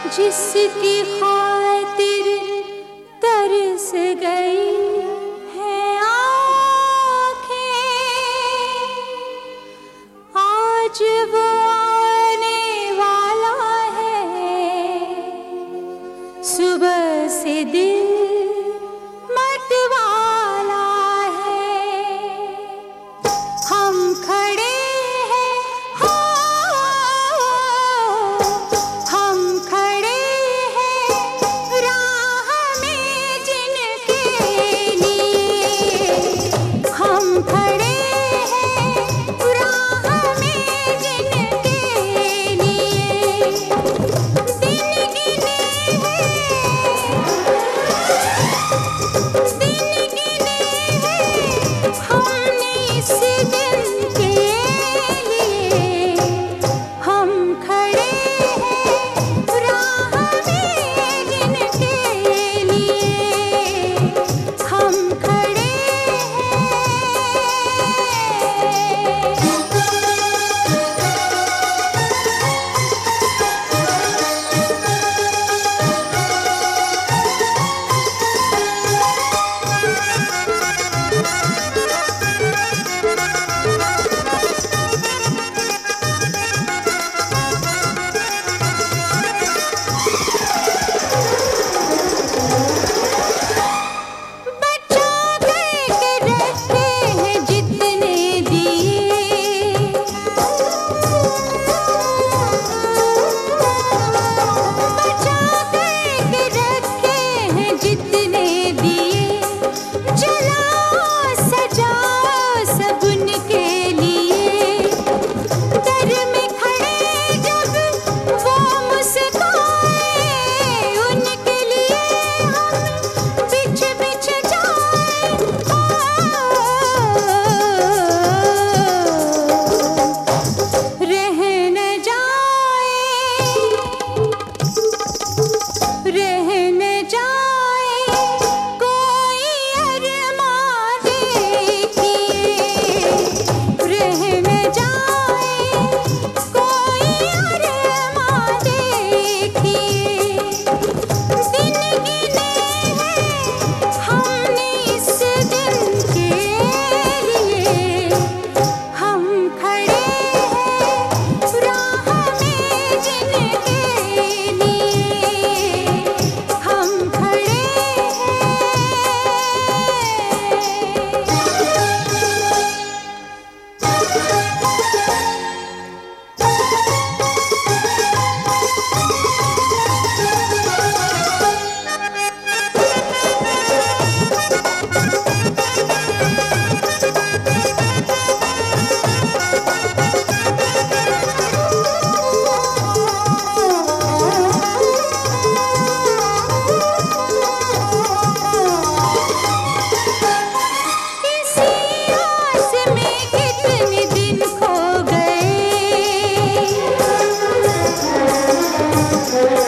जिसकी खातिर तरस गई है आँखें, आज वो आने वाला है। सुबह से दिल मतवाला है। हम खड़े हैं, हम खड़े हैं राह में जिनके लिए। हम खड़े हैं राह में जिनके लिए। दिन गिने हैं, दिन गिने हैं हमने इस दिन के लिए। हम खड़े हैं राह में जिनके लिए। हम खड़े बचा करके रखे हैं जितने दिए। बचा करके रखे हैं जितने दिए। जलाओ सजाओ सब उनके लिए। दर में खड़े जब वो मुस्काए, उनके लिए हम बिछ बिछ जाए। रह न जाए, रह न जाए कोई अरमां देखिए। रह न जाए कोई अरमां देखिए। दिन गिने हैं हमने इस दिन के लिए। हम खड़े हैं राह में जिनके लिए। हम खड़े इसी आस में कितने दिन खो गए।